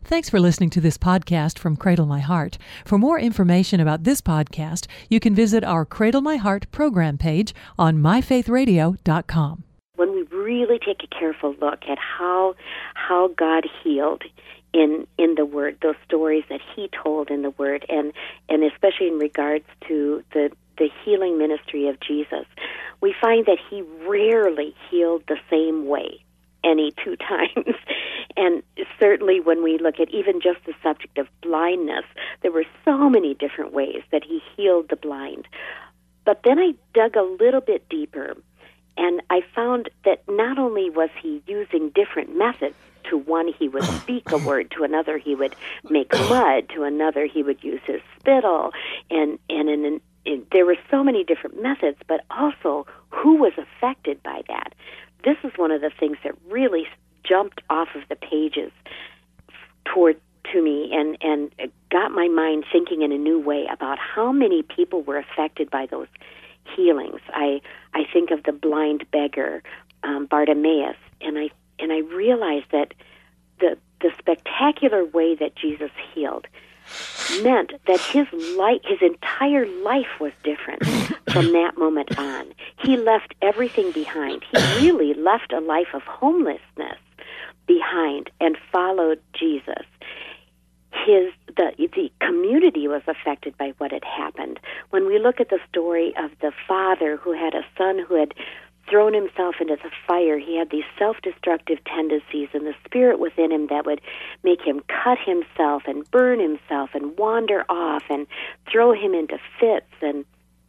Thanks for listening to this podcast from Cradle My Heart. For more information about this podcast, you can visit our Cradle My Heart program page on myfaithradio.com. When we really take a careful look at how God healed in the Word, those stories that He told in the Word, and especially in regards to the healing ministry of Jesus, we find that He rarely healed the same way any two times. And certainly when we look at even just the subject of blindness, there were so many different ways that He healed the blind. But then I dug a little bit deeper, and I found that not only was He using different methods. To one, He would speak a word. To another, He would make mud. To another, He would use His spittle. And there were so many different methods, but also who was affected by that. This is one of the things that really jumped off of the pages to me and got my mind thinking in a new way about how many people were affected by those healings. I think of the blind beggar, Bartimaeus, and I realized that the spectacular way that Jesus healed meant that his entire life was different from that moment on. He left everything behind. He really left a life of homelessness behind and followed Jesus. The community was affected by what had happened. When we look at the story of the father who had a son who had thrown himself into the fire, he had these self-destructive tendencies and the spirit within him that would make him cut himself and burn himself and wander off and throw him into fits and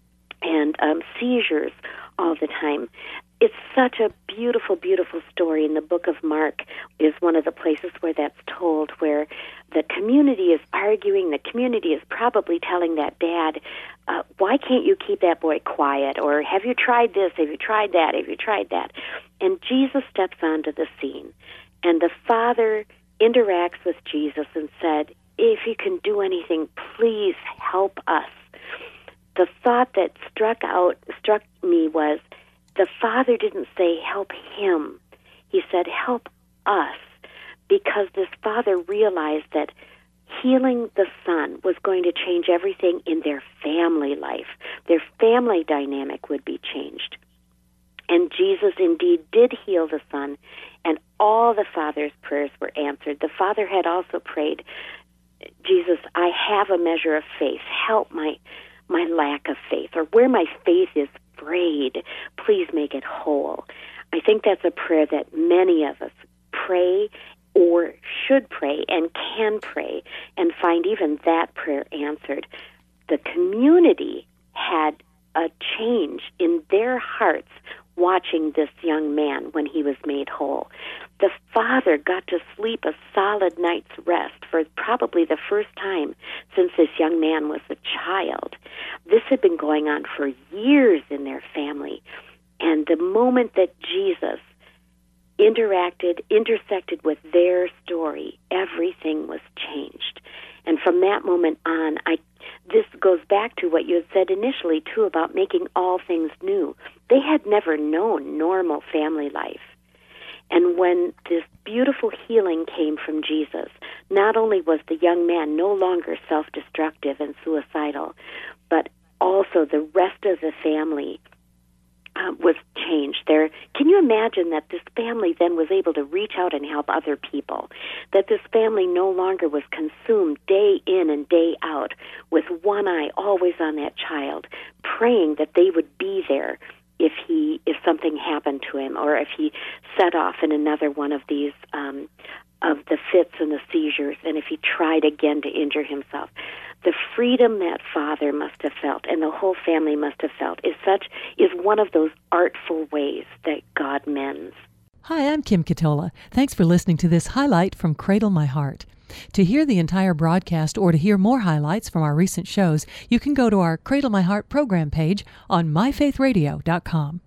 seizures all the time. It's such a beautiful, beautiful story, and the book of Mark is one of the places where that's told, where the community is arguing. The community is probably telling that dad, why can't you keep that boy quiet? Or have you tried this? Have you tried that? Have you tried that? And Jesus steps onto the scene, and the father interacts with Jesus and said, if you can do anything, please help us. The thought that struck me was, the father didn't say, help him. He said, help us, because this father realized that healing the son was going to change everything in their family life. Their family dynamic would be changed. And Jesus indeed did heal the son, and all the father's prayers were answered. The father had also prayed, Jesus, I have a measure of faith. Help my lack of faith, or where my faith is frayed, please make it whole. I think that's a prayer that many of us pray or should pray and can pray and find even that prayer answered. The community had a change in their hearts watching this young man when he was made whole. The father got to sleep a solid night's rest for probably the first time since this young man was a child. This had been going on for years in their family. And the moment that Jesus intersected with their story, everything was changed. And from that moment on, this goes back to what you had said initially, too, about making all things new. They had never known normal family life. And when this beautiful healing came from Jesus, not only was the young man no longer self-destructive and suicidal, but also the rest of the family was changed. Can you imagine that this family then was able to reach out and help other people? That this family no longer was consumed day in and day out with one eye always on that child, praying that they would be there if something happened to him, or if he set off in another one of these of the fits and the seizures, and if he tried again to injure himself. The freedom that father must have felt and the whole family must have felt is one of those artful ways that God mends. Hi, I'm Kim Katola. Thanks for listening to this highlight from Cradle My Heart. To hear the entire broadcast or to hear more highlights from our recent shows, you can go to our Cradle My Heart program page on myfaithradio.com.